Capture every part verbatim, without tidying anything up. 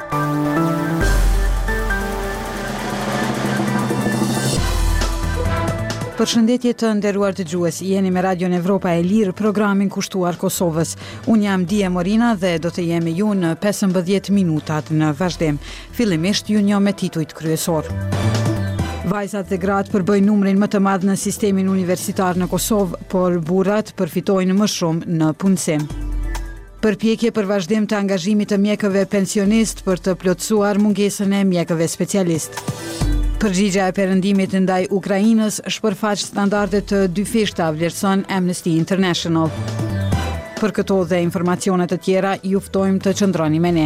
Përshëndetje të nderuar dëgjues, jeni me Radion Evropa e Lirë, programin kushtuar Kosovës. Unë jam Dia Morina dhe do të jemi ju në pesëmbëdhjetë minutat në vazhdim. Fillimisht ju njoh me titujt kryesor. Vajzat dhe gratë përbëjnë numrin më të madh në sistemin universitar në Kosovë, por burrat përfitojnë më shumë në punësim. Përpjekje për vazhdim të angazhimit të mjekëve pensionist për të plotësuar mungesën e mjekëve specialist. Përgjigja e perëndimit ndaj Ukrainës shpërfaq standardet të dyfishta, vlerëson Amnesty International. Për këto dhe informacione të tjera, ju ftojmë të qëndroni me ne.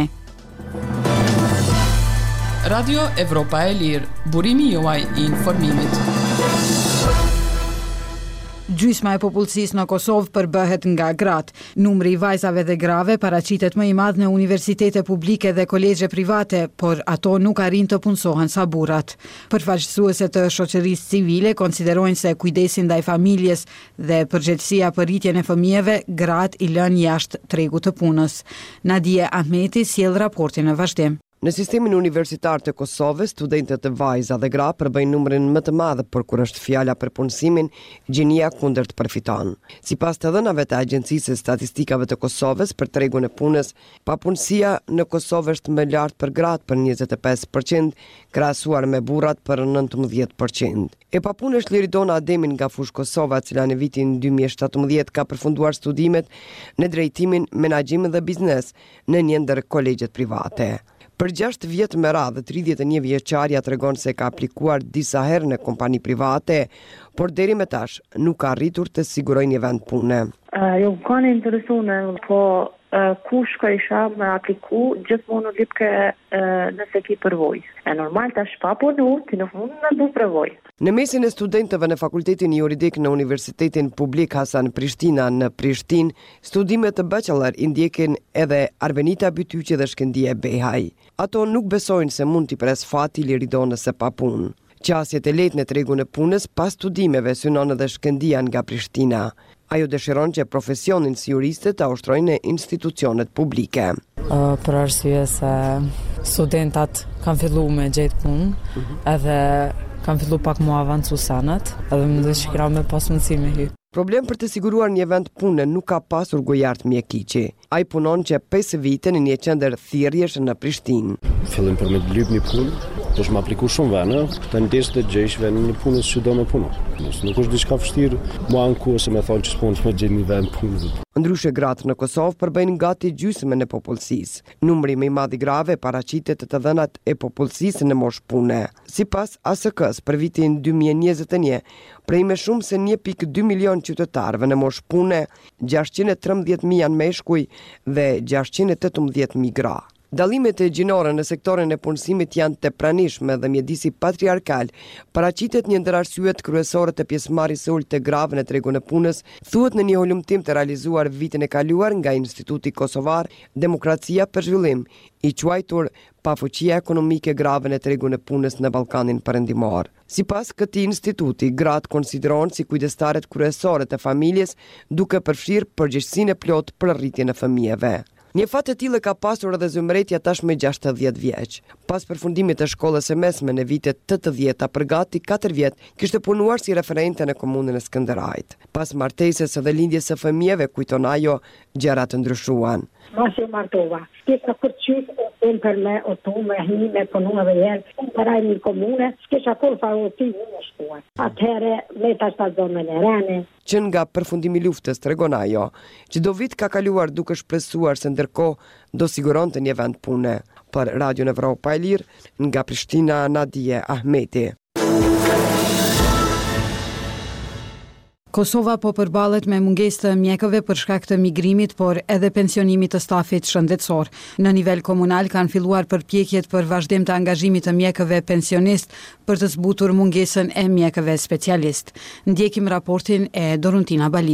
Radio Evropa e Lirë, burimi juaj i informimit. Gjysma e popullsisë në Kosovë përbëhet nga gratë. Numri i vajzave dhe grave paraqitet më i madh në universitete publike dhe kolegje private, por ato nuk arrin të punësohen sa burrat. Përfaqësuese të shoqërisë civile konsiderojnë se kujdesi ndaj familjes dhe përgjegjësia për rritjen e fëmijëve, gratë i lënë jashtë tregut të punës. Nadia Ahmeti sjell raportin në vazhdim. Në sistemin universitar të Kosovës, studentët e vajza dhe gra përbëjnë numrin më të madh, por kur është fjala për punësimin, gjinia kundërt përfiton. Sipas të dhënave të Agjencisë së Statistikave të Kosovës për tregun e punës, papunësia në Kosovë është më lart për gratë për njëzet e pesë përqind, krahasuar me burrat për nëntëmbëdhjetë përqind. E papunësh Liridona Ademin nga Fush Kosova, e cila në vitin dy mijë e shtatëmbëdhjetë ka përfunduar studimet në drejtimin, menaxhim dhe biznes në një ndër kolegjet private. Për gjashtë vjet me radhë, tridhjetë e një vjeçaria tregon se ka aplikuar disa herë në kompani private, por deri më tash nuk ka arritur të sigurojë një vend pune. Uh, jo kanë interesuar, po uh, kush ka isha me apliku, gjithmonë lip ke uh, nëse ki përvoj. E normal tash pa punu, ti në fund në du përvoj. Në mesin e studentëve në Fakultetin Juridik në Universitetin Publik Hasan Prishtina në Prishtinë, studimet të bachelor i ndjekin edhe Arbenita Bytyqi dhe Shkëndije Behaj. Ato nuk besojnë se mund t'i pres fati Liridonës së papunë. Qasjet e lehtë në tregun e punës pas studimeve synon edhe Shkëndija nga Prishtina. Ajo dëshiron që profesionin si juriste ta ushtrojnë në institucionet publike. Uh, për arsye se studentat kanë filluar me gjetë punë, uh-huh. edhe kanë filluar pak më avancu sanat, edhe më dëshiroj me pas mundësi me hy. Problem për të siguruar një vend pune nuk ka pasur Gojart Mjekiqi. Ai punon që pesë vite në një qendër thirrjesh në Prishtinë. Fillim për me të lyp një punë, do shmë apliku shumë vene, të ndesë të gjesh vene një punës që do me punë. Nuk është diçka vështirë, mua në ku ose me thonë që s'punës me gjenë një vend punë. Ndryshe gratë në Kosovë përbëjnë gati gjysmën e popullsisë. Numri më i madh i grave paraqitet të të dhënat e popullsisë në moshë pune. Sipas A S K-s për vitin dy mijë e njëzet e një, prej me shumë se një pikë dy milion qytetarëve në moshë pune, gjashtëqind e trembëdhjetë mijë janë meshkuj dhe gjashtëqind e tetëmbëdhjetë mijë gra. Dallimet e gjinore në sektorin e punësimit janë të pranishme dhe mjedisi patriarkal paraqitet një ndër arsyet kryesore të pjesëmarrjes së ulët të grave në tregun e punës, thuhet në një hulumtim të realizuar vitin e kaluar nga Instituti Kosovar Demokracia për Zhvillim, i quajtur pafuqia ekonomike grave në tregun e punës në Ballkanin Perëndimor. Sipas këtij instituti, gratë konsiderohen si kujdestaret kryesore të familjes, duke përfshirë përgjegjësinë e plotë për rritjen e fëmijëve. Një fat e tillë ka pasur edhe Zymretja tashmë gjashtëdhjetë vjeç. Pas përfundimit të shkollës së mesme në vitet tetëdhjetë, për gati katër vjet, kishte punuar si referente në komunën e Skënderajt. Pas martesës dhe lindjes së fëmijëve, kujton ajo, gjërat ndryshuan. Mos e martova. S'kisha për qysh e për me o tu me hi me punu edhe herë. Në paraj një komune, s'kisha kur fa o ti një shkuar. Atëhere, me ta shtazonën e rene. Që nga përfundimi luftës tregon ajo, që do vit ka kaluar duke shpresuar se ndërkohë do siguronte një vend pune. Për Radion Evropa e Lirë, nga Prishtina, Nadia Ahmeti. Kosova po përballet me mungesë të mjekëve për shkak të migrimit, por edhe pensionimit të stafit shëndetësor. Në nivel komunal kanë filluar përpjekjet për vazhdim të angazhimit të mjekëve pensionist për të zbutur mungesën e mjekëve specialist. Ndjekim raportin e Doruntina Baliut.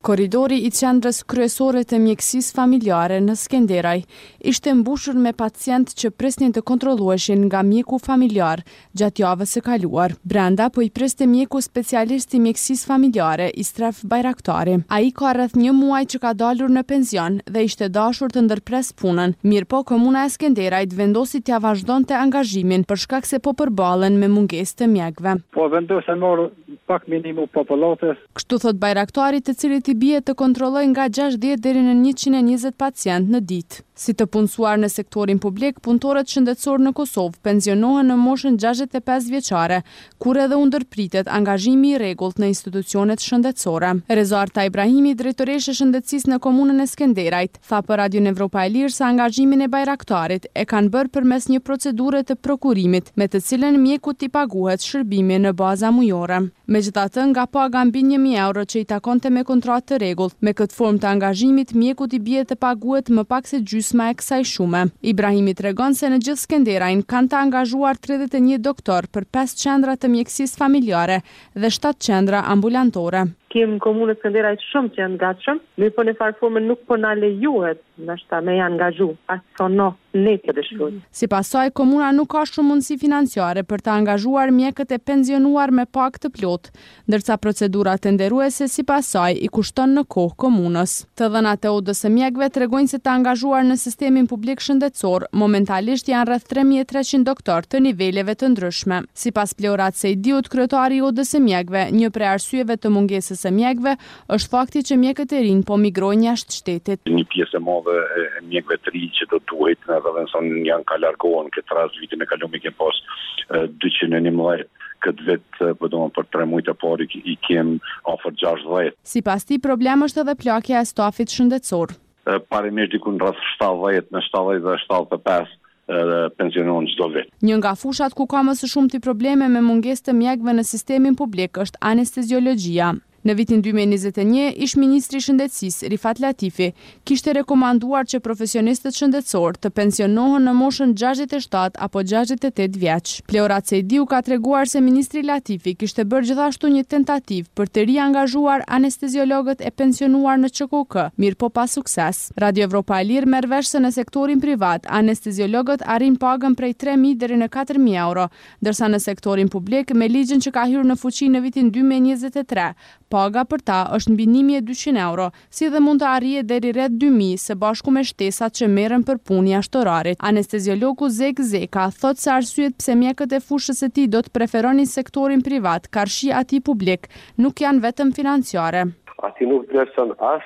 Korridori i qendrës kryesore të mjekësisë familjare në Skenderaj ishte mbushur me pacient që presnin të kontrollueshin nga mjeku familjar gjatë javës së kaluar. Brenda po i preste mjeku specialist i mjekësisë familjare Istref Bajraktari. Ai ka rreth një muaj që ka dalur në pension dhe ishte dashur të ndërpres punën. Mirëpo komuna e Skenderajt vendosi t'ia vazhdonte angazhimin për shkak se po përballen me mungesë të mjekëve. Po vendosën morë pak minimu popullatës. Kështu thot Bajraktari, të cilit i bie të kontrolloj nga gjashtëdhjetë deri në njëqind e njëzet pacient në ditë. Si të punësuar në sektorin publik, punëtorët shëndetësor në Kosovë pensionohen në moshën gjashtëdhjetë e pesë vjeçare, kur edhe u ndërpritet angazhimi i rregullt në institucionet shëndetësore. Rezarta Ibrahimi, drejtoreshe e shëndetësisë në komunën e Skenderajt, tha për Radion Evropa e Lirë se angazhimin e Bajraktarit e kanë bërë përmes një procedure të prokurimit, me të cilën mjekut i paguhet shërbimi në baza mujore. Megjithatë, nga paga mbi një mijë euro që i takonte me kontratë të rregullt, me këtë formë të angazhimit mjekut i bie të paguhet më pak se gjysma e kësaj shume. Ibrahimi tregon se në gjithë Skenderajin kanë të angazhuar tridhjetë e një doktor për pesë qendra të mjekësisë familjare dhe shtatë qendra ambulantore. Kemë komunës Skenderajt shumë që janë gatshëm, mirë po në farë formë nuk po na lejuhet ndoshta me janë angazhu, as sono ne të dëshirojmë. Sipas saj, komuna nuk ka shumë mundësi financiare për të angazhuar mjekët e pensionuar me pak të plot, ndërsa procedura tenderuese sipas saj i kushton në kohë komunës. Të dhënat e O D S mjekëve tregojnë se të angazhuar në sistemin publik shëndetësor momentalisht janë rreth tre mijë e treqind doktor të niveleve të ndryshme. Sipas Pleorat Sejdiut, kryetari i O D S mjekëve, një prej arsyeve të mungesës së mjekëve është fakti që mjekët e rinj po migrojnë jashtë shtetit. Një pjesë e madhe e mjekëve të rinj që do duhet edhe nëse janë ka largohen këtë rast vitin e kaluar kem pas dyqind e njëmbëdhjetë këtë vit po domun për tre muaj të parë i kem afër gjashtëdhjetë. Sipas tij, problem është edhe plakja e stafit shëndetësor. Parimisht diku rreth shtatëdhjetë në shtatëdhjetë dhe shtatëdhjetë e pesë pensionon çdo vit. Një nga fushat ku ka më së shumti probleme me mungesë të mjekëve në sistemin publik është anesteziologjia. Në vitin dy mijë e njëzet e një, ish ministri i shëndetësisë Rifat Latifi kishte rekomanduar që profesionistët shëndetësor të pensionohen në moshën gjashtëdhjetë e shtatë apo gjashtëdhjetë e tetë vjeç. Pleorat Sejdiu ka treguar se ministri Latifi kishte bërë gjithashtu një tentativë për të riangazhuar anesteziologët e pensionuar në Q K K, mirë po pa sukses. Radio Evropa e Lirë merr vesh se në sektorin privat anesteziologët arrin pagën prej tre mijë deri në katër mijë euro, ndërsa në sektorin publik me ligjin që ka hyrë në fuqi në vitin dy mijë e njëzet e tre, paga për ta është mbi një mijë e dyqind euro, si dhe mund të arrije deri rreth dy mijë së bashku me shtesat që merren për punë jashtë orarit. Anesteziologu Zek Zeka thot se arsyet pse mjekët e fushës së tij do të preferonin sektorin privat karshi atij publik nuk janë vetëm financiare. Ati nuk vlerëson as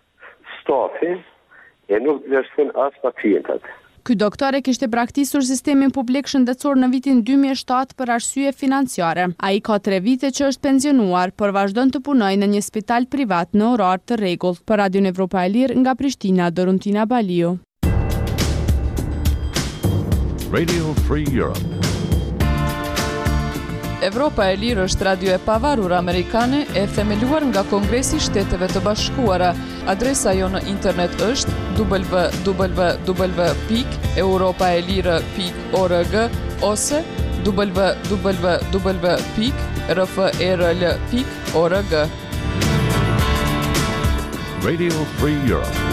stafi e nuk vlerëson as pacientët. Ky doktor e kishte braktisur sistemin publik shëndetësor në vitin dy mijë e shtatë për arsye financiare. Ai ka tre vite që është pensionuar, por vazhdon të punojë në një spital privat në orar të rregullt. Për Radion Evropa e Lirë nga Prishtina, Doruntina Baliu. Radio Free Europe. Evropa e Lirë është radio e pavarur amerikane e themeluar nga Kongresi i Shteteve të Bashkuara. Adresa jo në internet është w w w pikë europaelire pikë org ose w w w pikë r f e r l pikë org. Radio Free Europe.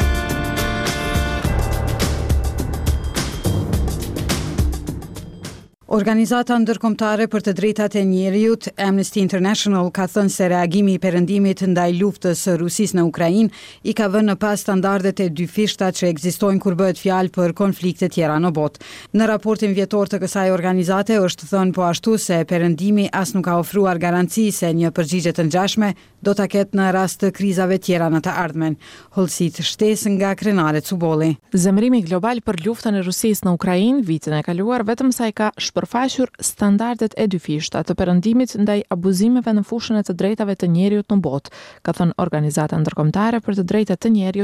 Organizata ndërkombëtare për të drejtat e njerëzit, Amnesty International, ka thënë se reagimi i Perëndimit ndaj luftës së Rusisë në Ukrainë i ka vënë në pas standardet e dyfishta që ekzistojnë kur bëhet fjalë për konflikte tjera në botë. Në raportin vjetor të kësaj organizate është thënë po ashtu se Perëndimi as nuk ka ofruar garanci se një përgjigje të ngjashme do ta ketë në rast të krizave tjera në të ardhmen. Holsit shtesë nga Krenare Cubolli. Zemrimi global për luftën e Rusisë në Ukrainë vitin e kaluar vetëm sa i ka përfaqur standardet e dyfishta të Perëndimit ndaj abuzimeve në fushën e të drejtave të njerëzit në botë, ka thënë Organizata Ndërkombëtare për të drejtat të njerëzit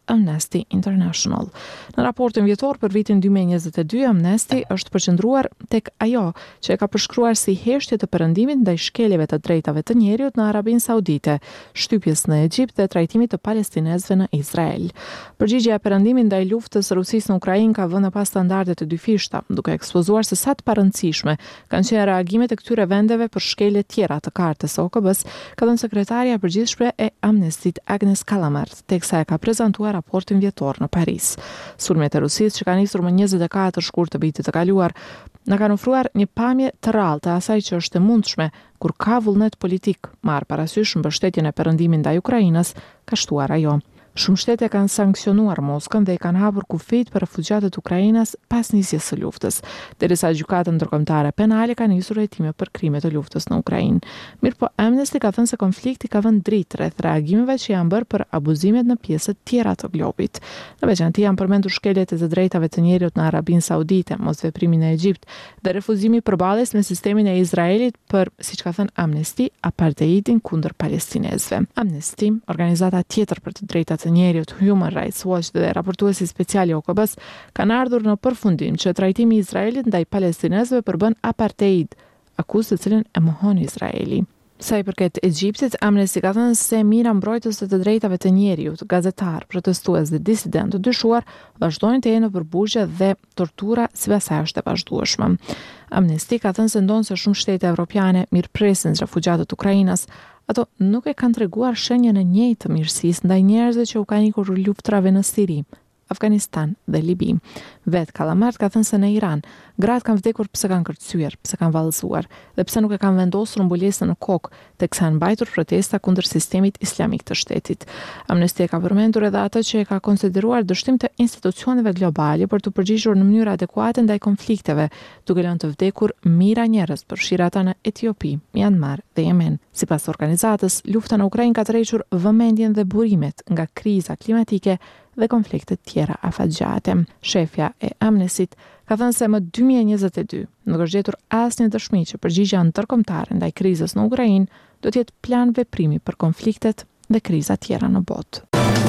Amnesty International. Në raportin vjetor për vitin dy mijë e njëzet e dy, Amnesty është përqendruar tek ajo që e ka përshkruar si heshtje të perëndimit ndaj shkeljeve të drejtave të njerëzit në Arabinë Saudite, shtypjes në Egjipt dhe trajtimit të palestinezëve në Izrael. Përgjigjja e perëndimit ndaj luftës së Rusisë në Ukrainë ka vënë pas standarde të dyfishta, duke ekspozuar se sa të parëndësishme kanë qenë reagimet e këtyre vendeve për shkelje tjera të kartës O K B-s, ka thënë sekretarja e përgjithshme e Amnestyt Agnes Kalamart, teksa e ka prezantuar raportin vjetor në Paris. Sulmet e Rusisë që ka nisur më njëzet e katër shkurt të vitit të kaluar, na kanë ofruar një pamje të rrallë të asaj që është e mundshme kur ka vullnet politik, marrë parasysh mbështetjen e perëndimit ndaj Ukrainës, ka shtuar ajo. Shumë shtete kanë sankcionuar Moskën dhe i kanë hapur kufijt për refugjatët ukrainas pas nisjes së luftës, derisa gjykata ndërkombëtare penale ka nisur hetime për krimet e luftës në Ukrainë. Mirpo Amnesty ka thënë se konflikti ka vënë dritë rreth reagimeve që janë bërë për abuzimet në pjesët tjera të globit. Në veçantë janë përmendur shkeljet e të drejtave të njerëzit në Arabinë Saudite, mosveprimin e Egjipt dhe refuzimi përballjes me sistemin e Izraelit për, siç ka thënë Amnesty, apartheidin kundër palestinezëve. Amnesty, organizata tjetër për të drejtat të njerëzit, Human Rights Watch dhe raportuesi special i O K B-s kanë ardhur në përfundim që trajtimi i Izraelit ndaj palestinezëve përbën apartheid, akuzë të cilën e mohon Izraeli. Sa i përket Egjiptit, Amnesty ka thënë se mira mbrojtës të të drejtave të njerëzit, gazetar, protestues dhe disident të dyshuar vazhdojnë të jenë në përbuzje dhe tortura sipas saj është e vazhdueshme. Amnesty ka thënë se ndonse shumë shtete evropiane mirëpresin refugjatët Ukrainës, ato nuk e kanë treguar shenjën e njëjtë të mirësisë ndaj njerëzve që u kanë ikur luftrave në Siri, Afganistan dhe Libi. Vet Kalamart ka thënë se në Iran, gratë kanë vdekur pse kanë kërcyer, pse kanë vallësuar dhe pse nuk e kanë vendosur mbulesën në kokë, teksa kanë mbajtur protesta kundër sistemit islamik të shtetit. Amnesty ka përmendur edhe atë që e ka konsideruar dështim të institucioneve globale për të përgjigjur në mënyrë adekuate ndaj konflikteve, duke lënë të vdekur mijëra njerëz, përfshirë ata në Etiopi, Myanmar dhe Yemen. Sipas organizatës, lufta në Ukrainë ka tërhequr vëmendjen dhe burimet nga kriza klimatike dhe konfliktet tjera afatgjate. Shefja e Amnestyt ka thënë se më dy mijë e njëzet e dy nuk është gjetur asnjë dëshmi që përgjigjja ndërkombëtare ndaj krizës në Ukrainë do të jetë plan veprimi për konfliktet dhe kriza tjera në botë.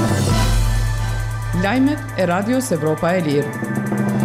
Lajmet e Radios Evropa e Lirë.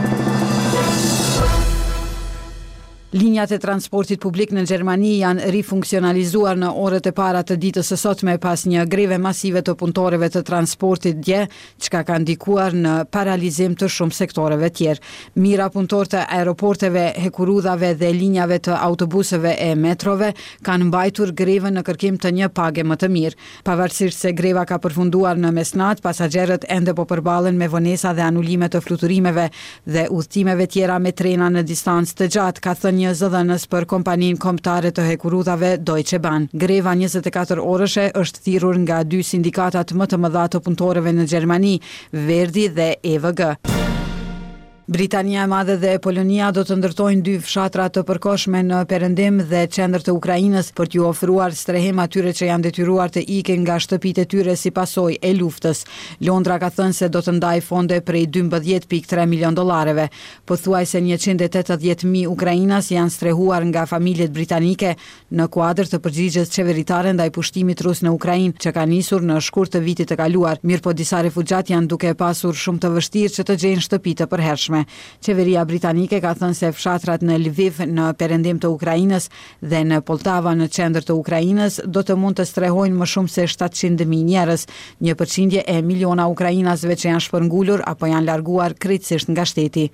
Linjat e transportit publik në Gjermani janë rifunksionalizuar në orët e para të ditës së sotme pas një greve masive të punëtorëve të transportit dje, çka ka ndikuar në paralizim të shumë sektoreve tjerë. Mira punëtorë të aeroporteve, hekurudhave dhe linjave të autobuseve e metrove kanë mbajtur grevën në kërkim të një page më të mirë. Pavarësisht se greva ka përfunduar në mesnatë, pasagerët ende po përballen me vonesa dhe anulime të fluturimeve dhe udhëtimeve tjera me trena në distancë të gjatë, ka thënë një zëdhënës për kompaninë kombëtare të hekurudhave Deutsche Bahn. Greva njëzet e katër orëshe është thirrur nga dy sindikatat më të mëdha të punëtorëve në Gjermani, Verdi dhe E V G. Britania e Madhe dhe Polonia do të ndërtojnë dy fshatra të përkohshme në perëndim dhe qendër të Ukrainës për t'ju ofruar strehim atyre që janë detyruar të ikin nga shtëpitë e tyre si pasojë e luftës. Londra ka thënë se do të ndajë fonde prej dymbëdhjetë pikë tre milion dollareve. Pothuajse njëqind e tetëdhjetë mijë ukrainas janë strehuar nga familjet britanike në kuadër të përgjigjes qeveritare ndaj pushtimit rus në Ukrainë që ka nisur në shkurt të vitit të kaluar. Mirëpo disa refugjat janë duke pasur shumë të vështirë që të gjejnë shtëpi të përhershme. Qeveria britanike ka thënë se fshatrat në Lviv në perëndim të Ukrainës dhe në Poltava në qendër të Ukrainës do të mund të strehojnë më shumë se shtatëqind mijë njerëz, një përqindje e miliona ukrainasve që janë shpërngulur apo janë larguar krejtësisht nga shteti.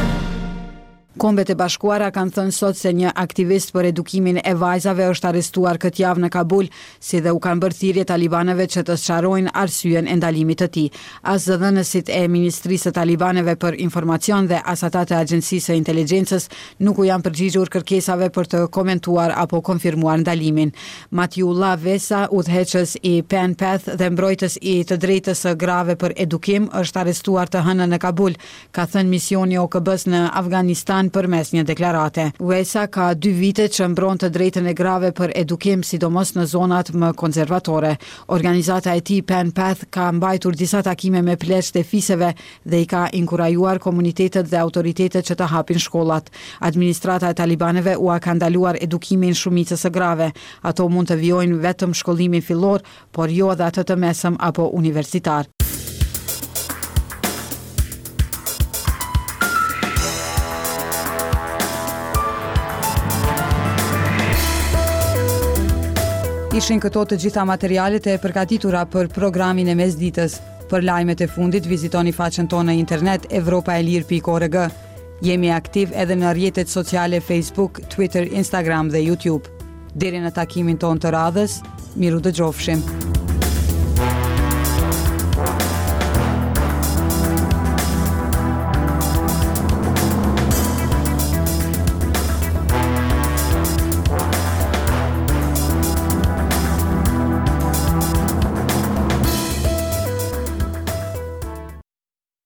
Kombet e Bashkuara kanë thënë sot se një aktivist për edukimin e vajzave është arrestuar këtë javë në Kabul, si dhe u kanë bërë thirrje talibanëve që të sqarojnë arsyen e ndalimit të tij. As zëdhënësit e Ministrisë së Talibanëve për informacion dhe as ata të Agjencisë së Inteligjencës nuk u janë përgjigjur kërkesave për të komentuar apo konfirmuar ndalimin. Matiullah Vesa, udhëheqës i Pen Path dhe mbrojtës i të drejtës së grave për edukim, është arrestuar të hënën në Kabul, ka thënë misioni O K B-s në Afganistan përmes një deklarate. Vesa ka dy vite që mbron të drejtën e grave për edukim, sidomos në zonat më konservatore. Organizata e tij Pen Path ka mbajtur disa takime me pleqët e fiseve dhe i ka inkurajuar komunitetet dhe autoritetet që të hapin shkollat. Administrata e talibanëve u ka ndaluar edukimin shumicës së grave. Ato mund të vijojnë vetëm shkollimin fillor, por jo edhe atë të mesëm apo universitar. Ishin këto të gjitha materialet e përgatitura për programin e mesditës. Për lajmet e fundit, vizitoni faqen tonë në internet evropaelir pikë org. Jemi aktiv edhe në rrjetet sociale Facebook, Twitter, Instagram dhe YouTube. Deri në takimin tonë të radhës, miru dëgjofshim.